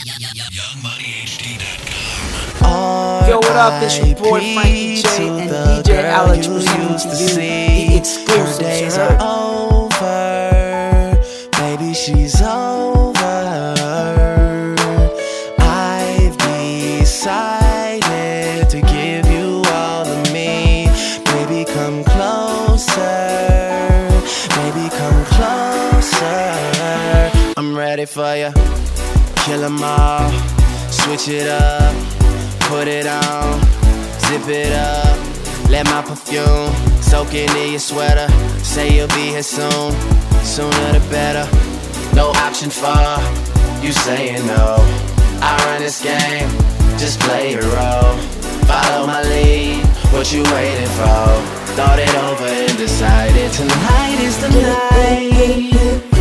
YoungMoneyHD.com. Yo, what up? It's your boy Frankie J and DJ Alex presenting to you the exclusive. Days are over, baby, she's over. I've decided to give you all of me. Baby, come closer. Baby, come closer. I'm ready for you. Kill 'em all. Switch it up. Put it on. Zip it up. Let my perfume soak into your sweater. Say you'll be here soon. Sooner the better. No option for you saying no. I run this game. Just play your role. Follow my lead. What you waiting for? Thought it over and decided tonight is the night.